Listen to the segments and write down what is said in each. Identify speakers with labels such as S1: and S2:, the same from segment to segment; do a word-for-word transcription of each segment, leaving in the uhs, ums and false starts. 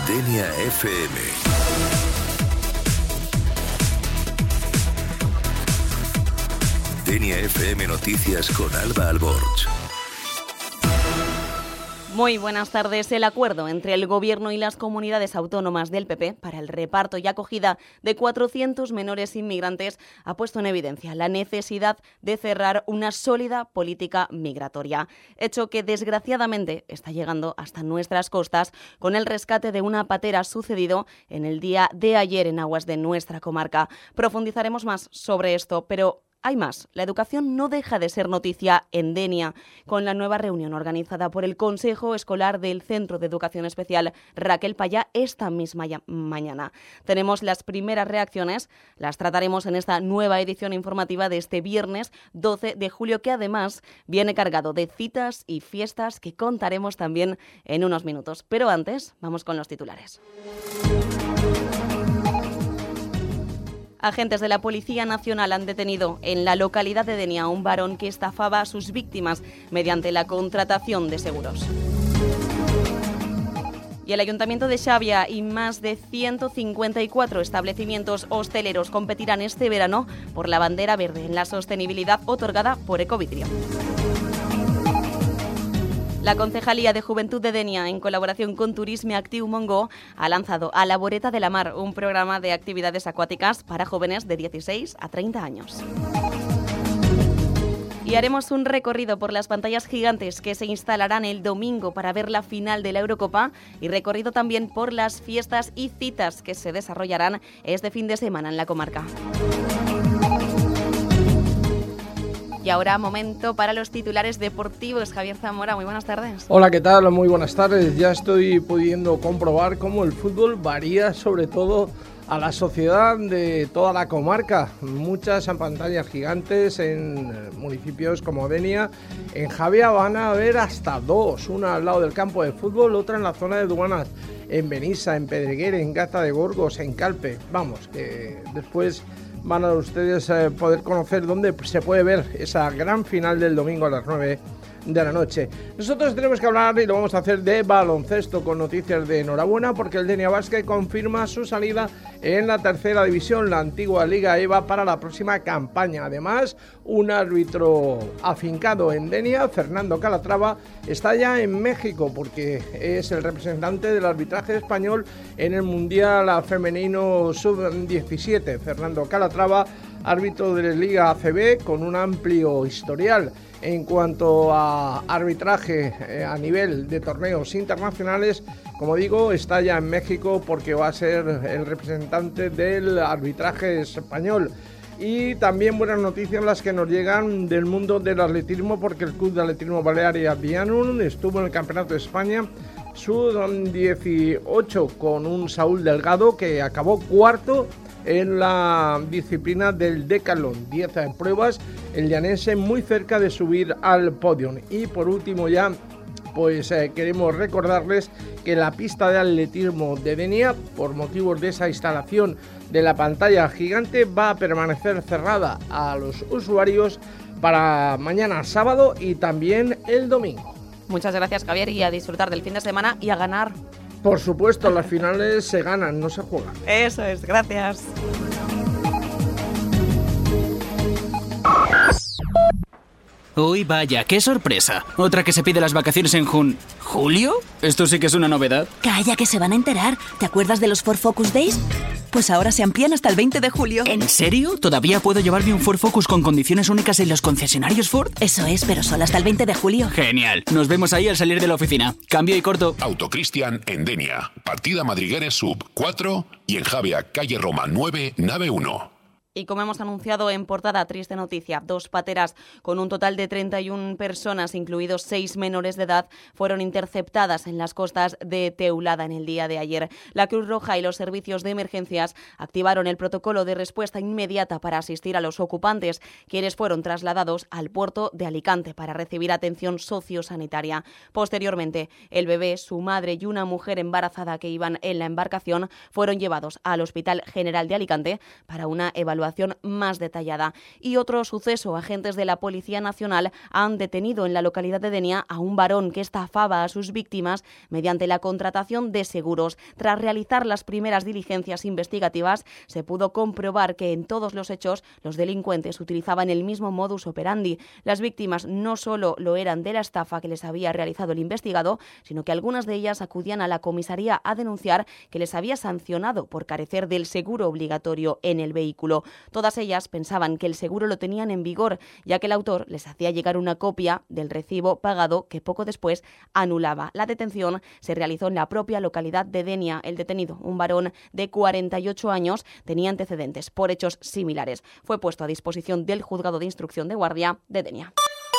S1: Denia F M. Denia F M Noticias con Alba Alborch.
S2: Muy buenas tardes. El acuerdo entre el Gobierno y las comunidades autónomas del P P para el reparto y acogida de cuatrocientos menores inmigrantes ha puesto en evidencia la necesidad de cerrar una sólida política migratoria, hecho que desgraciadamente está llegando hasta nuestras costas con el rescate de una patera sucedido en el día de ayer en aguas de nuestra comarca. Profundizaremos más sobre esto, pero hay más. La educación no deja de ser noticia en Denia, con la nueva reunión organizada por el Consejo Escolar del Centro de Educación Especial Raquel Payá esta misma mañana. Tenemos las primeras reacciones, las trataremos en esta nueva edición informativa de este viernes doce de julio, que además viene cargado de citas y fiestas que contaremos también en unos minutos. Pero antes, vamos con los titulares. Agentes de la Policía Nacional han detenido en la localidad de Denia a un varón que estafaba a sus víctimas mediante la contratación de seguros. Y el Ayuntamiento de Xàbia y más de ciento cincuenta y cuatro establecimientos hosteleros competirán este verano por la bandera verde en la sostenibilidad otorgada por Ecovidrio. La Concejalía de Juventud de Denia, en colaboración con Turisme Actiu Mongo, ha lanzado A la Voreta de la Mar, un programa de actividades acuáticas para jóvenes de dieciséis a treinta años. Y haremos un recorrido por las pantallas gigantes que se instalarán el domingo para ver la final de la Eurocopa y recorrido también por las fiestas y citas que se desarrollarán este fin de semana en la comarca. Y ahora momento para los titulares deportivos. Javier Zamora, muy buenas tardes.
S3: Hola, ¿qué tal? Muy buenas tardes. Ya estoy pudiendo comprobar cómo el fútbol varía sobre todo a la sociedad de toda la comarca. Muchas pantallas gigantes en municipios como Denia. En Xàbia van a haber hasta dos, una al lado del campo de fútbol, otra en la zona de Duanas, en Benissa, en Pedreguer, en Gata de Gorgos, en Calpe. Vamos, que después van a ustedes eh, poder conocer dónde se puede ver esa gran final del domingo a las nueve de la noche. Nosotros tenemos que hablar, y lo vamos a hacer, de baloncesto, con noticias de enhorabuena, porque el Denia Basket confirma su salida en la tercera división, la antigua Liga E V A, para la próxima campaña. Además, un árbitro afincado en Denia, Fernando Calatrava, está ya en México porque es el representante del arbitraje español en el Mundial Femenino sub diecisiete. Fernando Calatrava, árbitro de la Liga A C B con un amplio historial en cuanto a arbitraje eh, a nivel de torneos internacionales. Como digo, está ya en México porque va a ser el representante del arbitraje español. Y también buenas noticias las que nos llegan del mundo del atletismo, porque el Club de Atletismo Balearia Vianum estuvo en el Campeonato de España sub dieciocho con un Saúl Delgado que acabó cuarto en la disciplina del decatlón, diez en pruebas, el llanense muy cerca de subir al podio. Y por último ya, pues eh, queremos recordarles que la pista de atletismo de Denia, por motivos de esa instalación de la pantalla gigante, va a permanecer cerrada a los usuarios para mañana sábado y también el domingo.
S2: Muchas gracias, Javier, y a disfrutar del fin de semana y a ganar.
S3: Por supuesto, las finales se ganan, no se juegan.
S2: Eso es, gracias.
S4: Uy, vaya, qué sorpresa. Otra que se pide las vacaciones en jun... ¿Julio? Esto sí que es una novedad.
S5: Calla, que se van a enterar. ¿Te acuerdas de los Ford Focus Days? Pues ahora se amplían hasta el veinte de julio.
S4: ¿En serio? ¿Todavía puedo llevarme un Ford Focus con condiciones únicas en los concesionarios Ford?
S5: Eso es, pero solo hasta el veinte de julio.
S4: Genial. Nos vemos ahí al salir de la oficina. Cambio y corto.
S1: Autocristian en Denia, partida Madrigueres Sub cuatro y en Xàbia, calle Roma nueve, nave uno.
S2: Y como hemos anunciado en portada, triste noticia, dos pateras con un total de treinta y una personas, incluidos seis menores de edad, fueron interceptadas en las costas de Teulada en el día de ayer. La Cruz Roja y los servicios de emergencias activaron el protocolo de respuesta inmediata para asistir a los ocupantes, quienes fueron trasladados al puerto de Alicante para recibir atención sociosanitaria. Posteriormente, el bebé, su madre y una mujer embarazada que iban en la embarcación fueron llevados al Hospital General de Alicante para una evaluación evaluación más detallada. Y otro suceso, agentes de la Policía Nacional han detenido en la localidad de Denia a un varón que estafaba a sus víctimas mediante la contratación de seguros. Tras realizar las primeras diligencias investigativas, se pudo comprobar que en todos los hechos los delincuentes utilizaban el mismo modus operandi. Las víctimas no solo lo eran de la estafa que les había realizado el investigado, sino que algunas de ellas acudían a la comisaría a denunciar que les había sancionado por carecer del seguro obligatorio en el vehículo. Todas ellas pensaban que el seguro lo tenían en vigor, ya que el autor les hacía llegar una copia del recibo pagado que poco después anulaba. La detención se realizó en la propia localidad de Denia. El detenido, un varón de cuarenta y ocho años, tenía antecedentes por hechos similares. Fue puesto a disposición del Juzgado de Instrucción de Guardia de Denia.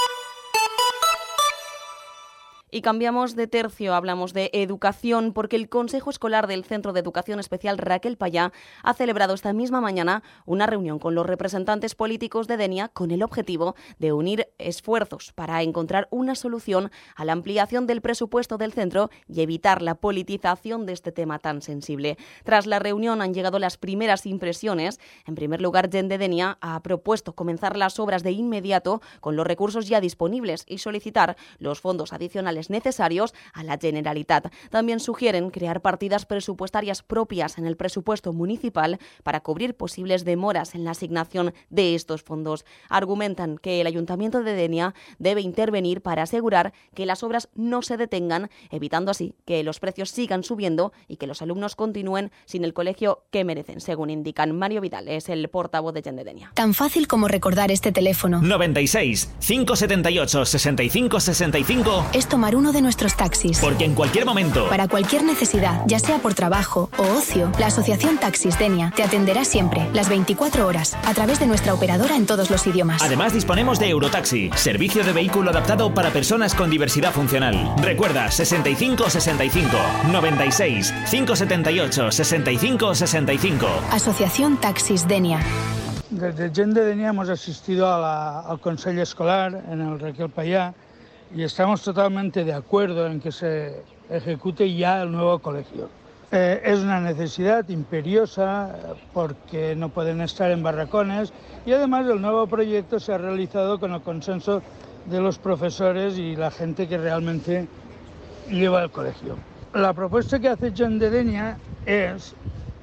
S2: Y cambiamos de tercio, hablamos de educación, porque el Consejo Escolar del Centro de Educación Especial Raquel Payá ha celebrado esta misma mañana una reunión con los representantes políticos de Denia con el objetivo de unir esfuerzos para encontrar una solución a la ampliación del presupuesto del centro y evitar la politización de este tema tan sensible. Tras la reunión han llegado las primeras impresiones. En primer lugar, Gent de Denia ha propuesto comenzar las obras de inmediato con los recursos ya disponibles y solicitar los fondos adicionales necesarios a la Generalitat. También sugieren crear partidas presupuestarias propias en el presupuesto municipal para cubrir posibles demoras en la asignación de estos fondos. Argumentan que el Ayuntamiento de Denia debe intervenir para asegurar que las obras no se detengan, evitando así que los precios sigan subiendo y que los alumnos continúen sin el colegio que merecen, según indican. Mario Vidal es el portavoz de Gent de Denia.
S6: Tan fácil como recordar este teléfono.
S7: noventa y seis, cinco setenta y ocho, sesenta y cinco sesenta y cinco.
S6: Es tomar uno de nuestros taxis.
S7: Porque en cualquier momento,
S6: para cualquier necesidad, ya sea por trabajo o ocio, la Asociación Taxis Denia te atenderá siempre, las veinticuatro horas, a través de nuestra operadora en todos los idiomas.
S7: Además, disponemos de Eurotaxi, servicio de vehículo adaptado para personas con diversidad funcional. Recuerda, sesenta y cinco sesenta y cinco, noventa y seis, cinco setenta y ocho, sesenta y cinco sesenta y cinco.
S6: Asociación Taxis Denia.
S8: Desde Gent de Denia hemos asistido a la, al Consejo Escolar en el Raquel Payá y estamos totalmente de acuerdo en que se ejecute ya el nuevo colegio. Eh, es una necesidad imperiosa porque no pueden estar en barracones y además el nuevo proyecto se ha realizado con el consenso de los profesores y la gente que realmente lleva el colegio. La propuesta que hace Gent de Denia es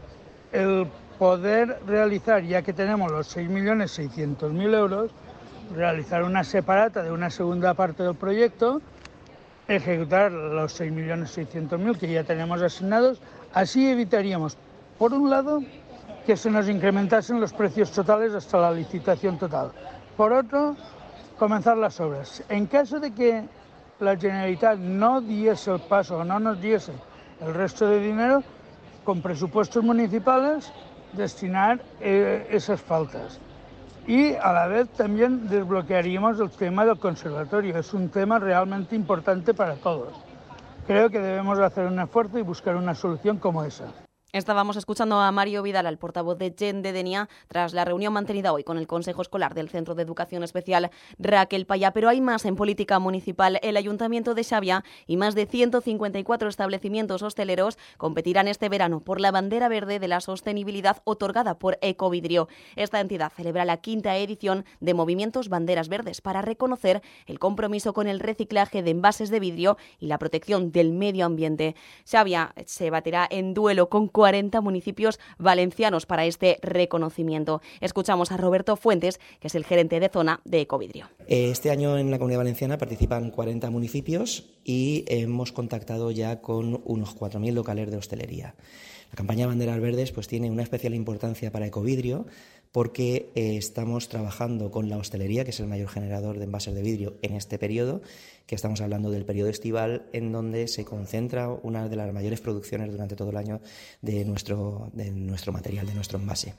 S8: el poder realizar, ya que tenemos los seis millones seiscientos mil euros, realizar una separata de una segunda parte del proyecto, ejecutar los seis millones seiscientos mil que ya tenemos asignados. Así evitaríamos, por un lado, que se nos incrementasen los precios totales hasta la licitación total. Por otro, comenzar las obras. En caso de que la Generalitat no diese el paso o no nos diese el resto de dinero, con presupuestos municipales, destinar eh, esas faltas. Y a la vez también desbloquearíamos el tema del conservatorio. Es un tema realmente importante para todos. Creo que debemos hacer un esfuerzo y buscar una solución como esa.
S2: Estábamos escuchando a Mario Vidal, al portavoz de Gent de Denia, tras la reunión mantenida hoy con el Consejo Escolar del Centro de Educación Especial Raquel Payá. Pero hay más en política municipal. El Ayuntamiento de Xavia y más de ciento cincuenta y cuatro establecimientos hosteleros competirán este verano por la bandera verde de la sostenibilidad otorgada por Ecovidrio. Esta entidad celebra la quinta edición de Movimientos Banderas Verdes para reconocer el compromiso con el reciclaje de envases de vidrio y la protección del medio ambiente. Xavia se batirá en duelo con cuarenta municipios valencianos para este reconocimiento. Escuchamos a Roberto Fuentes, que es el gerente de zona de Ecovidrio.
S9: Este año en la Comunidad Valenciana participan cuarenta municipios y hemos contactado ya con unos cuatro mil locales de hostelería. La campaña Banderas Verdes pues tiene una especial importancia para Ecovidrio porque eh, estamos trabajando con la hostelería, que es el mayor generador de envases de vidrio en este periodo, que estamos hablando del periodo estival, en donde se concentra una de las mayores producciones durante todo el año de nuestro, de nuestro material, de nuestro envase.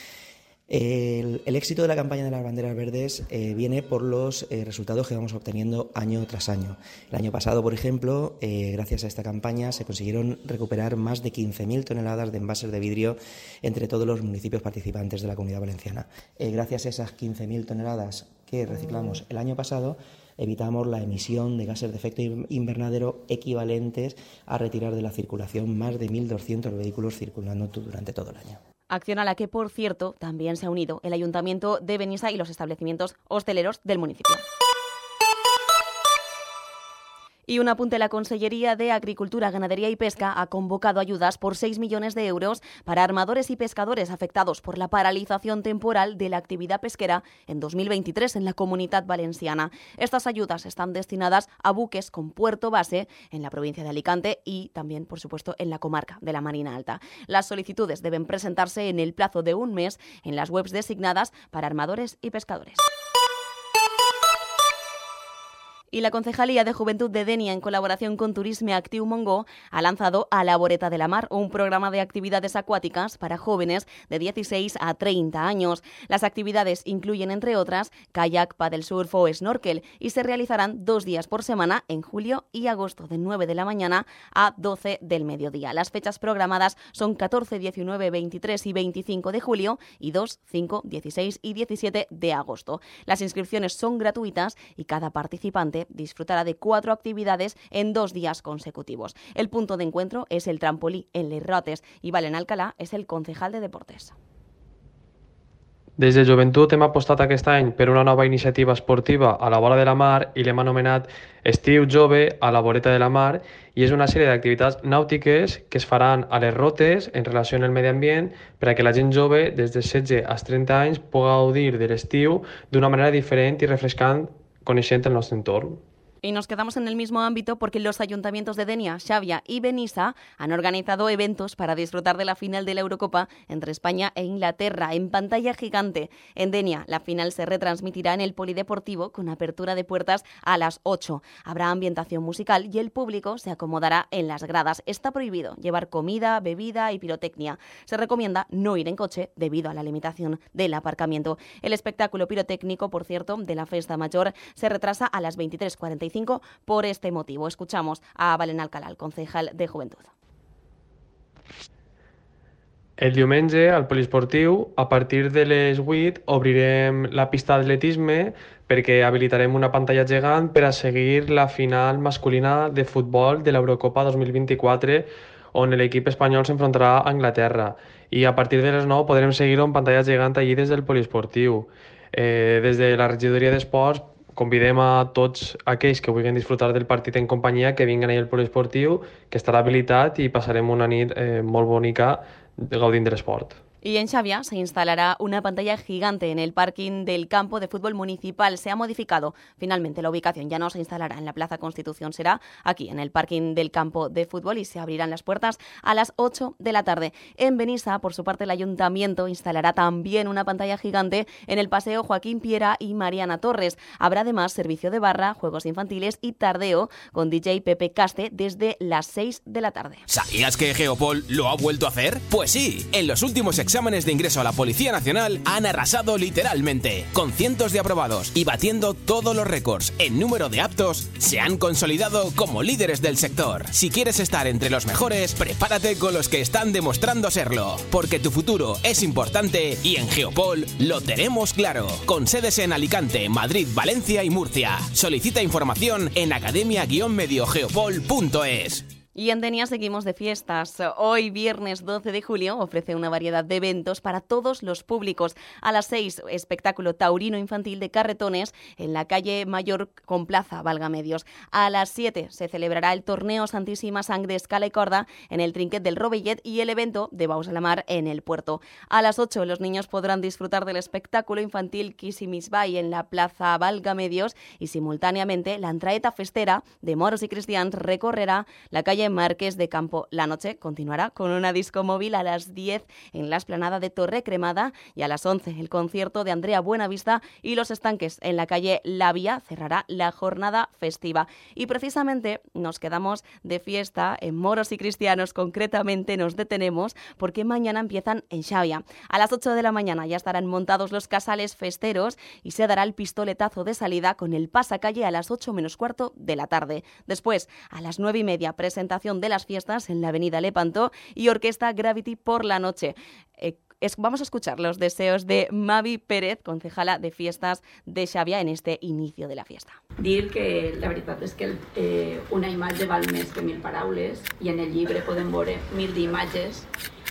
S9: El, el éxito de la campaña de las banderas verdes eh, viene por los eh, resultados que vamos obteniendo año tras año. El año pasado, por ejemplo, eh, gracias a esta campaña se consiguieron recuperar más de quince mil toneladas de envases de vidrio entre todos los municipios participantes de la Comunidad Valenciana. Eh, gracias a esas quince mil toneladas que reciclamos el año pasado, evitamos la emisión de gases de efecto invernadero equivalentes a retirar de la circulación más de mil doscientos vehículos circulando durante todo el año.
S2: Acción a la que, por cierto, también se ha unido el Ayuntamiento de Benissa y los establecimientos hosteleros del municipio. Y un apunte: la Consellería de Agricultura, Ganadería y Pesca ha convocado ayudas por seis millones de euros para armadores y pescadores afectados por la paralización temporal de la actividad pesquera en dos mil veintitrés en la Comunitat Valenciana. Estas ayudas están destinadas a buques con puerto base en la provincia de Alicante y también, por supuesto, en la comarca de la Marina Alta. Las solicitudes deben presentarse en el plazo de un mes en las webs designadas para armadores y pescadores. Y la Concejalía de Juventud de Denia, en colaboración con Turisme Actiu Montgó, ha lanzado A la Voreta de la Mar, un programa de actividades acuáticas para jóvenes de dieciséis a treinta años. Las actividades incluyen, entre otras, kayak, paddlesurf o snorkel y se realizarán dos días por semana en julio y agosto, de nueve de la mañana a doce del mediodía. Las fechas programadas son catorce, diecinueve, veintitrés y veinticinco de julio y dos, cinco, dieciséis y diecisiete de agosto. Las inscripciones son gratuitas y cada participante disfrutará de cuatro actividades en dos días consecutivos. El punto de encuentro es el trampolí en Les Rotes i Valen Alcalá és el concejal de Deportes.
S10: Des de Joventut hem apostat aquest any per una nova iniciativa esportiva a la vora de la mar i l'hem anomenat Estiu Jove a la Voreta de la Mar, i és una sèrie d'activitats nàutiques que es faran a Les Rotes en relació amb el medi ambient per a que la gent jove des de setze als trenta anys pugui gaudir de l'estiu d'una manera diferent i refrescant, coneixent el nostre entorn.
S2: Y nos quedamos en el mismo ámbito porque los ayuntamientos de Denia, Xàbia y Benissa han organizado eventos para disfrutar de la final de la Eurocopa entre España e Inglaterra en pantalla gigante. En Denia, la final se retransmitirá en el Polideportivo con apertura de puertas a las ocho. Habrá ambientación musical y el público se acomodará en las gradas. Está prohibido llevar comida, bebida y pirotecnia. Se recomienda no ir en coche debido a la limitación del aparcamiento. El espectáculo pirotécnico, por cierto, de la Festa Mayor se retrasa a las veintitrés cuarenta y cinco por este motivo. Escuchamos a Valen Alcalá, el concejal de Juventud.
S10: El diumenge, al poliesportiu, a partir de les vuit, obrirem la pista d'atletisme perquè habilitarem una pantalla gegant per a seguir la final masculina de futbol de l'Eurocopa dos mil vint-i-quatre, on l'equip espanyol s'enfrontarà a Anglaterra. I a partir de les nou podrem seguir-ho en pantalla gegant allí des del poliesportiu. Eh, des de la regidoria d'esports convidem a tots aquells que vulguin disfrutar del partit en companyia que vinguen ahir al poliesportiu, que estarà habilitat i passarem una nit eh, molt bonica gaudint de l'esport.
S2: Y en Xàbia se instalará una pantalla gigante en el parking del campo de fútbol municipal. Se ha modificado finalmente la ubicación. Ya no se instalará en la Plaza Constitución, será aquí en el parking del campo de fútbol y se abrirán las puertas a las ocho de la tarde. En Benissa, por su parte, el Ayuntamiento instalará también una pantalla gigante en el Paseo Joaquín Piera y Mariana Torres. Habrá además servicio de barra, juegos infantiles y tardeo con D J Pepe Caste desde las seis de la tarde.
S11: ¿Sabías que Geopol lo ha vuelto a hacer? Pues sí, en los últimos exámenes exámenes de ingreso a la Policía Nacional han arrasado literalmente. Con cientos de aprobados y batiendo todos los récords en número de aptos, se han consolidado como líderes del sector. Si quieres estar entre los mejores, prepárate con los que están demostrando serlo, porque tu futuro es importante y en Geopol lo tenemos claro. Con sedes en Alicante, Madrid, Valencia y Murcia. Solicita información en academia guion medio geopol punto es.
S2: Y en Denia seguimos de fiestas. Hoy, viernes doce de julio, ofrece una variedad de eventos para todos los públicos. A las seis, espectáculo taurino infantil de carretones en la calle Mayor con Plaza Valgamedios. A las siete se celebrará el torneo Santísima Sangre Escala y Corda en el Trinquet del Rovellet y el evento de Baus a la Mar en el puerto. A las ocho, los niños podrán disfrutar del espectáculo infantil Kissimisbai en la Plaza Valgamedios y simultáneamente la entraeta festera de moros y cristians recorrerá la calle Marqués de Campo. La noche continuará con una disco móvil a las diez en la explanada de Torre Cremada y a las once el concierto de Andrea Buenavista y Los Estanques en la calle La Vía cerrará la jornada festiva. Y precisamente nos quedamos de fiesta en moros y cristianos, concretamente nos detenemos porque mañana empiezan en Xàbia. A las ocho de la mañana ya estarán montados los casales festeros y se dará el pistoletazo de salida con el pasacalle a las ocho menos cuarto de la tarde. Después, a las nueve y media, presentación de las fiestas en la avenida Lepanto y orquesta Gravity por la noche. Eh, es, vamos a escuchar los deseos de Mavi Pérez, concejala de fiestas de Xàbia, en este inicio de la fiesta.
S12: Dir que la veritat és que eh, una imatge val més que mil paraules i en el llibre podem veure mil d'imatges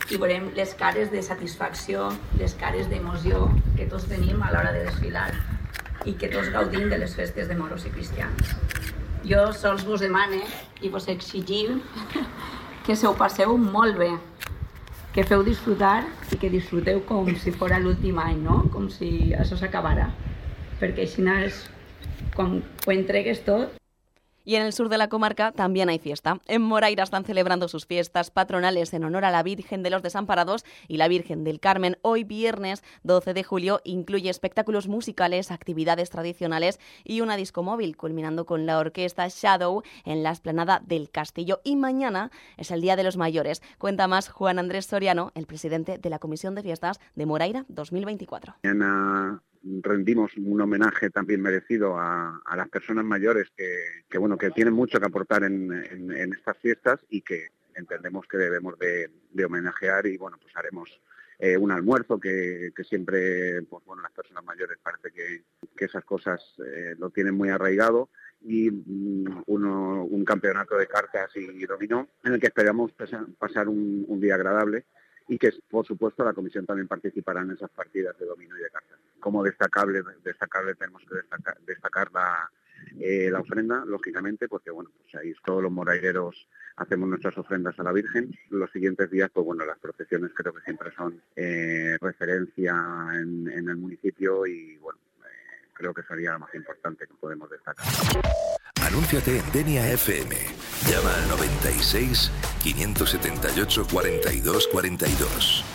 S12: i veurem les cares de satisfacció, les cares d'emoció que tots tenim a l'hora de desfilar i que tots gaudim de les festes de moros i cristians. Jo sols vos demane i vos exigim que se ho passeu molt bé, que feu disfrutar i que disfruteu com si fora l'últim any, no? Com si això s'acabara, perquè així és quan ho entregues tot.
S2: Y en el sur de la comarca también hay fiesta. En Moraira están celebrando sus fiestas patronales en honor a la Virgen de los Desamparados y la Virgen del Carmen. Hoy viernes doce de julio incluye espectáculos musicales, actividades tradicionales y una disco móvil, culminando con la orquesta Shadow en la explanada del Castillo. Y mañana es el Día de los Mayores. Cuenta más Juan Andrés Soriano, el presidente de la Comisión de Fiestas de Moraira dos mil veinticuatro.
S13: Mañana rendimos un homenaje también merecido a, a las personas mayores que, que bueno que tienen mucho que aportar en, en, en estas fiestas y que entendemos que debemos de, de homenajear y bueno pues haremos eh, un almuerzo que, que siempre pues bueno las personas mayores parece que, que esas cosas eh, lo tienen muy arraigado y um, uno, un campeonato de cartas y dominó en el que esperamos pasar, pasar un, un día agradable y que por supuesto la comisión también participará en esas partidas de dominó y de cartas. Como destacable, destacable tenemos que destacar, destacar la, eh, la ofrenda, lógicamente, porque bueno, pues ahí todos los moraireros hacemos nuestras ofrendas a la Virgen. Los siguientes días, pues bueno, las procesiones creo que siempre son eh, referencia en, en el municipio y bueno, eh, creo que sería lo más importante que podemos destacar.
S14: Anúnciate en Denia F M. Llama al noventa y seis, quinientos setenta y ocho, cuarenta y dos, cuarenta y dos.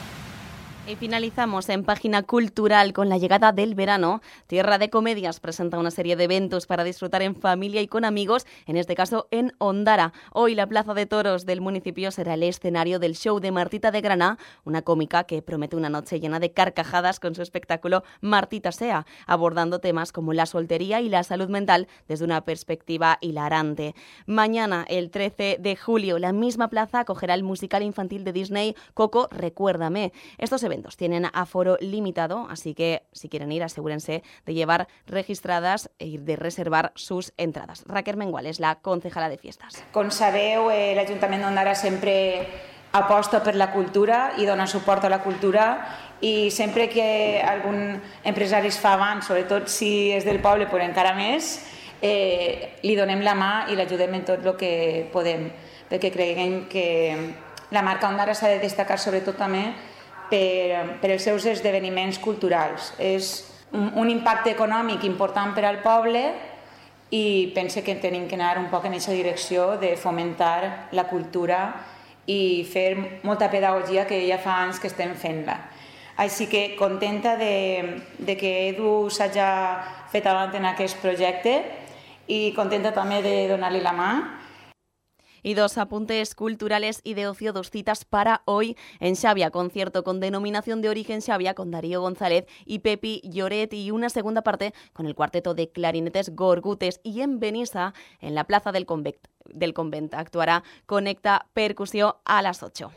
S2: Y finalizamos en página cultural con la llegada del verano. Tierra de Comedias presenta una serie de eventos para disfrutar en familia y con amigos, en este caso en Ondara. Hoy la Plaza de Toros del municipio será el escenario del show de Martita de Graná, una cómica que promete una noche llena de carcajadas con su espectáculo Martita Sea, abordando temas como la soltería y la salud mental desde una perspectiva hilarante. Mañana, el trece de julio, la misma plaza acogerá el musical infantil de Disney Coco, Recuérdame. Estos eventos tienen aforo limitado, así que si quieren ir, asegúrense de llevar registradas y de reservar sus entradas. Raquel Mengual és la concejala de fiestas.
S15: Com sabeu, eh, l'Ajuntament d'Ondara sempre aposta per la cultura i dona suport a la cultura i sempre que algun empresari es fa avant, sobretot si és del poble, però encara més, eh, li donem la mà i l'ajudem en tot el que podem, perquè creiem que la marca Ondara s'ha de destacar sobretot també Per, per els seus esdeveniments culturals. És un, un impacte econòmic important per al poble i pense que tenim que anar un poc en aquesta direcció de fomentar la cultura i fer molta pedagogia que ja fa anys que estem fent-la. Així que contenta de, de que Edu s'hagi fet avant en aquest projecte i contenta també de donar-li la mà.
S2: Y dos apuntes culturales y de ocio, dos citas para hoy en Xavia, concierto con denominación de origen Xavia con Darío González y Pepi Lloret y una segunda parte con el cuarteto de clarinetes Gorgutes. Y en Benissa, en la plaza del Convent, del Convent actuará Conecta Percusión a las ocho.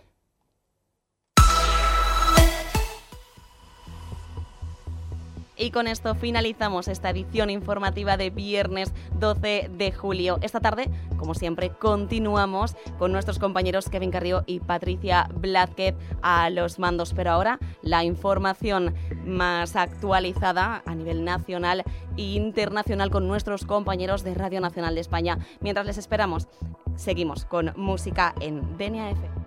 S2: Y con esto finalizamos esta edición informativa de viernes doce de julio. Esta tarde, como siempre, continuamos con nuestros compañeros Kevin Carrió y Patricia Blázquez a los mandos. Pero ahora, la información más actualizada a nivel nacional e internacional con nuestros compañeros de Radio Nacional de España. Mientras les esperamos, seguimos con música en Denia F M.